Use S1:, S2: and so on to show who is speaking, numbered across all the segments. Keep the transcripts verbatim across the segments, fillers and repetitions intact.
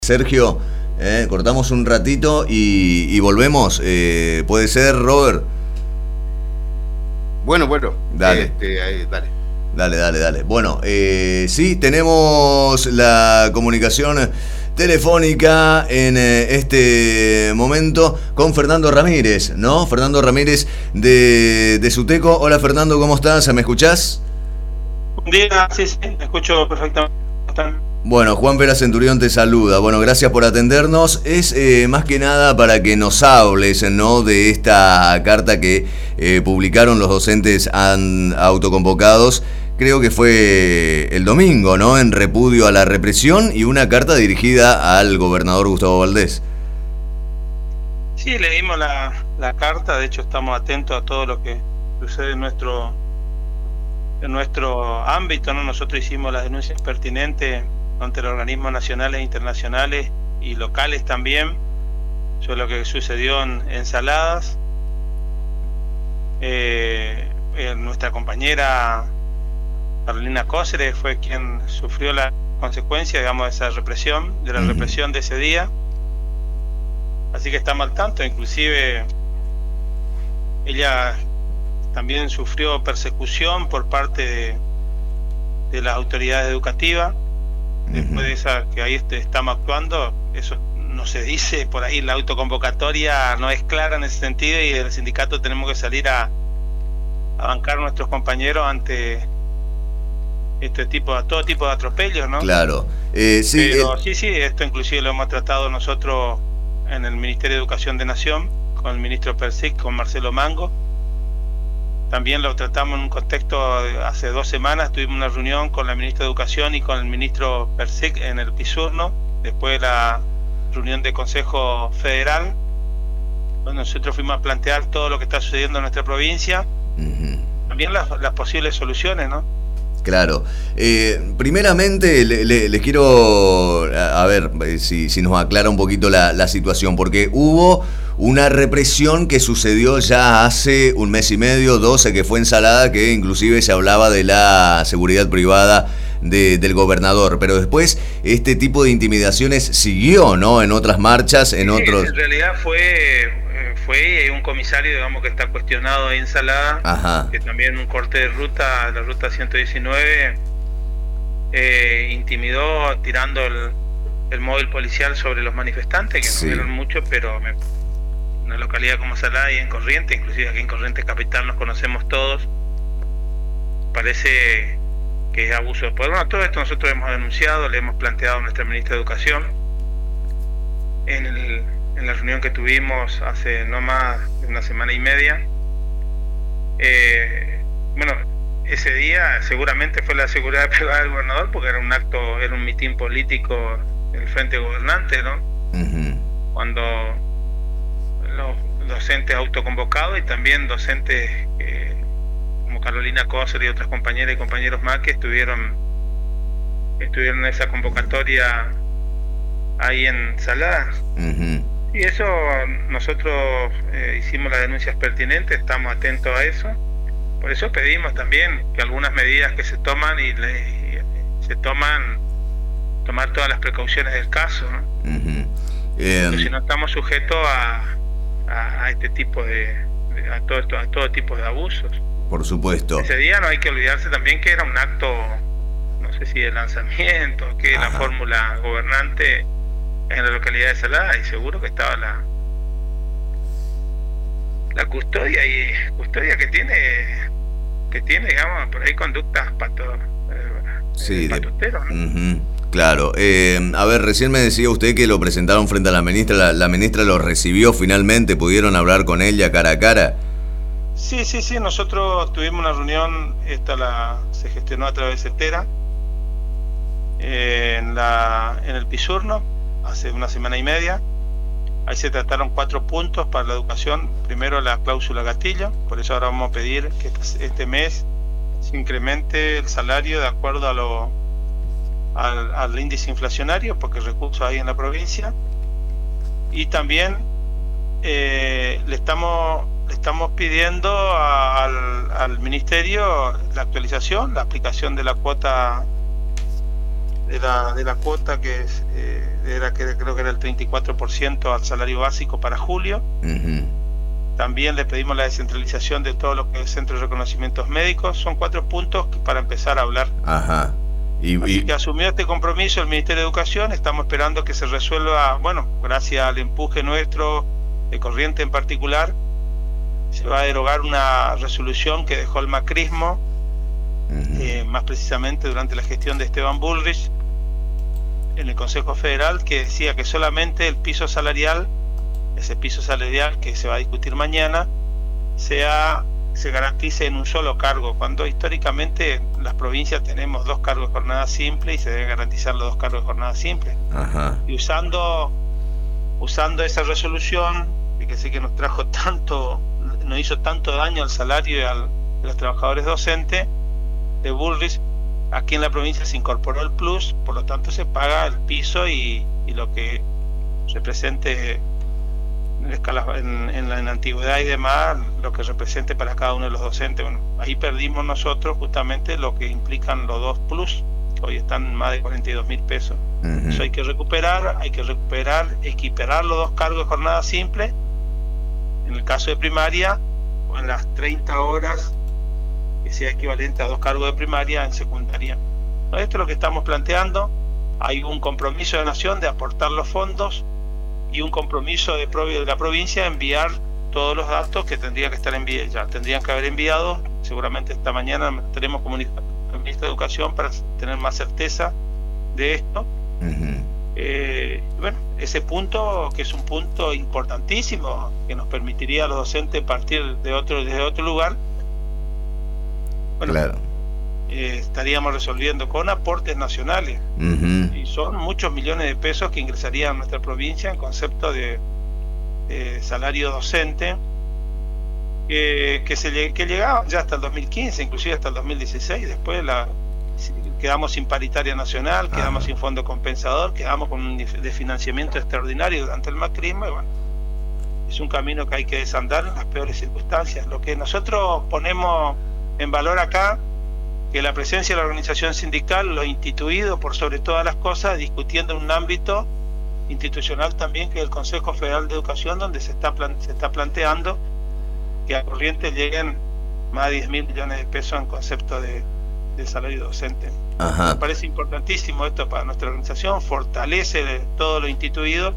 S1: Sergio, eh, cortamos un ratito y, y volvemos. Eh, ¿Puede ser, Robert?
S2: Bueno, bueno.
S1: Dale.
S2: Este, ahí, dale.
S1: Dale, dale, dale. Bueno, eh, sí, tenemos la comunicación telefónica en eh, este momento con Fernando Ramírez, ¿no? Fernando Ramírez de, de Suteco. Hola, Fernando, ¿cómo estás? ¿Me escuchás?
S3: Buen día, sí, sí, me escucho perfectamente.
S1: Bueno, Juan Pera Centurión te saluda. Bueno, gracias por atendernos. Es eh, más que nada para que nos hables, ¿no?, de esta carta que eh, publicaron los docentes an, autoconvocados. Creo que fue el domingo, ¿no?, en repudio a la represión, y una carta dirigida al gobernador Gustavo Valdés.
S3: Sí, leímos la, la carta. De hecho, estamos atentos a todo lo que sucede en nuestro en nuestro ámbito, ¿no? Nosotros hicimos las denuncias pertinentes ante los organismos nacionales e internacionales y locales también sobre lo que sucedió en, en Saladas. Eh, eh, nuestra compañera Carolina Cáceres fue quien sufrió la consecuencia, digamos, de esa represión, de la uh-huh. represión de ese día. Así que estamos al tanto. Inclusive ella también sufrió persecución por parte de, de las autoridades educativas. Después de esa que ahí estamos actuando, eso no se dice por ahí, la autoconvocatoria no es clara en ese sentido, y el sindicato tenemos que salir a, a bancar a nuestros compañeros ante este tipo, a todo tipo de atropellos, ¿no?
S1: Claro. Eh, sí,
S3: Pero
S1: eh...
S3: sí, sí, esto inclusive lo hemos tratado nosotros en el Ministerio de Educación de Nación, con el ministro Persic, con Marcelo Mango. También lo tratamos en un contexto, hace dos semanas tuvimos una reunión con la ministra de Educación y con el ministro Persic en el Pisurno, después de la reunión del Consejo Federal, donde nosotros fuimos a plantear todo lo que está sucediendo en nuestra provincia, uh-huh. también las, las posibles soluciones, ¿no?
S1: Claro. Eh, primeramente, les le, le quiero, a, a ver, si, si nos aclara un poquito la, la situación, porque hubo una represión que sucedió ya hace un mes y medio, doce, que fue en Salada, que inclusive se hablaba de la seguridad privada de, del gobernador, pero después este tipo de intimidaciones siguió, ¿no?, en otras marchas, en
S3: sí,
S1: otros...
S3: En realidad fue... fue un comisario, digamos, que está cuestionado ahí en Salada, Ajá. que también un corte de ruta, la ruta ciento diecinueve, eh, intimidó tirando el, el móvil policial sobre los manifestantes, que sí. no eran muchos, pero me, una localidad como Salada y en Corrientes, inclusive aquí en Corrientes Capital nos conocemos todos, parece que es abuso de poder. Bueno, todo esto nosotros hemos denunciado, le hemos planteado a nuestra ministra de Educación en el en la reunión que tuvimos hace no más de una semana y media. Eh, bueno, ese día seguramente fue la seguridad privada del gobernador, porque era un acto, era un mitin político del frente gobernante, ¿no? Uh-huh. Cuando los docentes autoconvocados y también docentes eh, como Carolina Cáceres y otras compañeras y compañeros más que estuvieron estuvieron en esa convocatoria ahí en Saladas. Uh-huh. Y eso nosotros eh, hicimos las denuncias pertinentes, estamos atentos a eso. Por eso pedimos también que algunas medidas que se toman y, le, y se toman, tomar todas las precauciones del caso, ¿no? Uh-huh. eh, Porque si no estamos sujetos a, a, a este tipo de, de a todo esto, a todo tipo de abusos.
S1: Por supuesto.
S3: Ese día no hay que olvidarse también que era un acto, no sé si de lanzamiento, que Ajá. la fórmula gobernante en la localidad de Salada, y seguro que estaba la la custodia y custodia que tiene que tiene digamos por ahí conductas pato, eh,
S1: sí,
S3: patuteros, ¿no?
S1: Uh-huh. Claro. Eh, a ver, recién me decía usted que lo presentaron frente a la ministra, la, la ministra lo recibió finalmente, ¿pudieron hablar con ella cara a cara?
S3: Sí, sí, sí, nosotros tuvimos una reunión, esta la se gestionó a través de CETERA, eh, en la en el Pisurno hace una semana y media. Ahí se trataron cuatro puntos para la educación. Primero, la cláusula gatillo, por eso ahora vamos a pedir que este mes se incremente el salario de acuerdo a lo al, al índice inflacionario, porque el recurso hay en la provincia. Y también eh, le estamos le estamos pidiendo a, al, al ministerio la actualización, la aplicación de la cuota de la, de la cuota que, es, eh, era, que creo que era el treinta y cuatro por ciento al salario básico para julio. Uh-huh. También le pedimos la descentralización de todo lo que es centro de reconocimientos médicos. Son cuatro puntos para empezar a hablar.
S1: Ajá. Y,
S3: Así
S1: y...
S3: que asumió este compromiso el Ministerio de Educación. Estamos esperando que se resuelva, bueno, gracias al empuje nuestro, de Corriente en particular, se va a derogar una resolución que dejó el macrismo, uh-huh. eh, más precisamente durante la gestión de Esteban Bullrich en el Consejo Federal, que decía que solamente el piso salarial, ese piso salarial que se va a discutir mañana, sea, se garantice en un solo cargo, cuando históricamente en las provincias tenemos dos cargos de jornada simple y se deben garantizar los dos cargos de jornada simple. Ajá. Y usando, usando esa resolución, que sé que nos trajo tanto, nos hizo tanto daño al salario y al, a los trabajadores docentes de Bullrich, aquí en la provincia se incorporó el plus, por lo tanto se paga el piso y, y lo que represente en, escala, en, en la en antigüedad y demás, lo que represente para cada uno de los docentes. Bueno, ahí perdimos nosotros justamente lo que implican los dos plus, que hoy están más de cuarenta y dos mil pesos. Uh-huh. Eso hay que recuperar, hay que recuperar, equiparar los dos cargos de jornada simple, en el caso de primaria, o en las treinta horas, que sea equivalente a dos cargos de primaria en secundaria. ¿No? Esto es lo que estamos planteando. Hay un compromiso de nación de aportar los fondos y un compromiso de, de la provincia de enviar todos los datos que tendría que estar enviados, ya tendrían que haber enviado. Seguramente esta mañana tenemos comunicado con el ministro de Educación para tener más certeza de esto. Uh-huh. Eh, bueno, ese punto, que es un punto importantísimo, que nos permitiría a los docentes partir de otro, desde otro lugar, bueno, claro. eh, estaríamos resolviendo con aportes nacionales. Uh-huh. Y son muchos millones de pesos que ingresarían a nuestra provincia en concepto de, de salario docente, que, que, se, que llegaban ya hasta el dos mil quince, inclusive hasta el dos mil dieciséis. Después la quedamos sin paritaria nacional, quedamos ah. sin fondo compensador, quedamos con un de financiamiento extraordinario durante el macrismo, y bueno, es un camino que hay que desandar en las peores circunstancias. Lo que nosotros ponemos en valor acá, que la presencia de la organización sindical, lo instituido por sobre todas las cosas, discutiendo en un ámbito institucional también, que es el Consejo Federal de Educación, donde se está, plan, se está planteando que a Corrientes lleguen más de diez mil millones de pesos en concepto de de salario docente. Ajá. Me parece importantísimo esto para nuestra organización, fortalece todo lo instituido.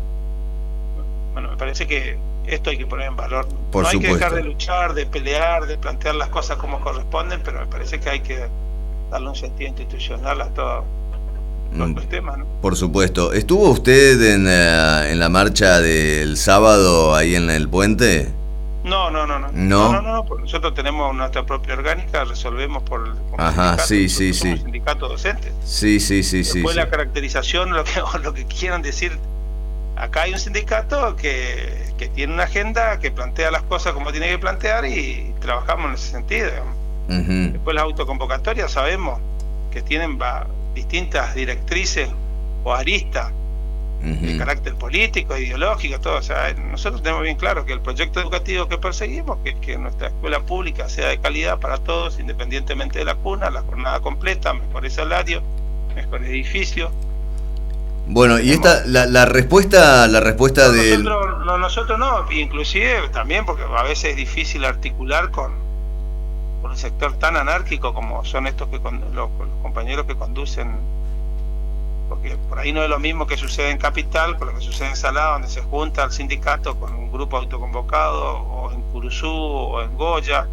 S3: Bueno, me parece que esto hay que poner en valor.
S1: Por
S3: no hay
S1: supuesto.
S3: que dejar de luchar, de pelear, de plantear las cosas como corresponden, pero me parece que hay que darle un sentido institucional a todo, todos los temas, ¿no?
S1: Por supuesto. ¿Estuvo usted en, uh, en la marcha del sábado ahí en el puente?
S3: No, no, no, no. No, no, no, no, porque nosotros tenemos nuestra propia orgánica, resolvemos por el
S1: Ajá, sí, sí, sí.
S3: sindicato docente.
S1: Sí, sí, sí,
S3: Después
S1: sí.
S3: Después la
S1: sí.
S3: caracterización, lo que, lo que quieran decir. Acá hay un sindicato que, que tiene una agenda, que plantea las cosas como tiene que plantear, y trabajamos en ese sentido. Uh-huh. Después las autoconvocatorias sabemos que tienen va, distintas directrices o aristas, uh-huh, de carácter político, ideológico, todo. O sea, nosotros tenemos bien claro que el proyecto educativo que perseguimos, que, que nuestra escuela pública sea de calidad para todos, independientemente de la cuna, la jornada completa, mejores salarios, mejores edificios.
S1: Bueno, y esta, la, la respuesta, la respuesta
S3: no,
S1: de...
S3: Nosotros no, nosotros no, inclusive también, porque a veces es difícil articular con, con un sector tan anárquico como son estos que con, los, los compañeros que conducen, porque por ahí no es lo mismo que sucede en Capital con lo que sucede en Salada, donde se junta el sindicato con un grupo autoconvocado, o en Curuzú, o en Goya.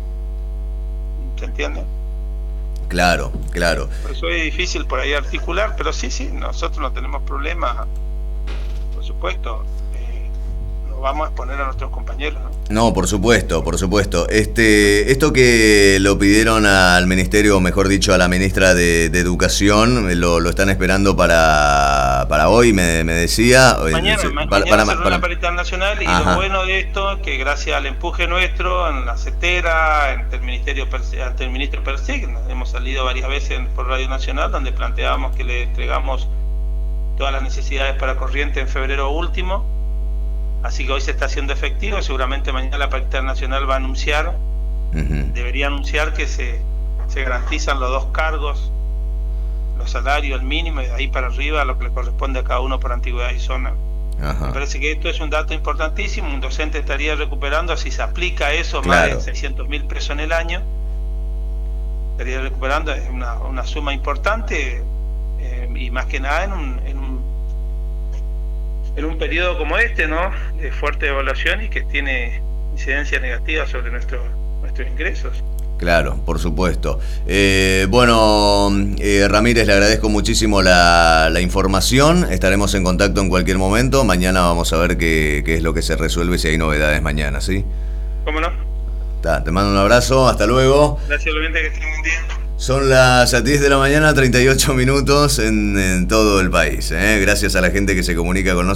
S3: ¿Se entiende?
S1: Claro, claro.
S3: Por eso es difícil por ahí articular, pero sí, sí, nosotros no tenemos problema, por supuesto. Eh, no vamos a exponer a nuestros compañeros, ¿no?
S1: No, por supuesto, por supuesto. Este, esto que lo pidieron al ministerio, o mejor dicho, a la ministra de, de Educación, lo, lo están esperando para, para hoy, me, me decía.
S3: Mañana,
S1: para,
S3: mañana
S1: para,
S3: para,
S1: para,
S3: para la paritaria nacional, y Ajá. Lo bueno de esto es que gracias al empuje nuestro en la CETERA, ante el ministerio, ante el ministro Persig, hemos salido varias veces por Radio Nacional, donde planteábamos que le entregamos todas las necesidades para Corrientes en febrero último. Así que hoy se está haciendo efectivo. Seguramente mañana la paritaria nacional va a anunciar, uh-huh, debería anunciar que se, se garantizan los dos cargos, los salarios, el mínimo, y de ahí para arriba lo que le corresponde a cada uno por antigüedad y zona. Ajá. Me parece que esto es un dato importantísimo. Un docente estaría recuperando, si se aplica eso, claro, más de seiscientos mil pesos en el año. Estaría recuperando una, una suma importante, eh, y más que nada en un, en un en un periodo como este, ¿no?, de fuerte evaluación y que tiene incidencia negativa sobre nuestro, nuestros ingresos.
S1: Claro, por supuesto. Eh, bueno, eh, Ramírez, le agradezco muchísimo la, la información. Estaremos en contacto en cualquier momento. Mañana vamos a ver qué, qué es lo que se resuelve, si hay novedades mañana, ¿sí?
S3: ¿Cómo no?
S1: Ta, te mando un abrazo, hasta luego.
S3: Gracias, obviamente, que estén un día.
S1: Son las diez de la mañana, treinta y ocho minutos en, en todo el país, ¿eh? Gracias a la gente que se comunica con nosotros.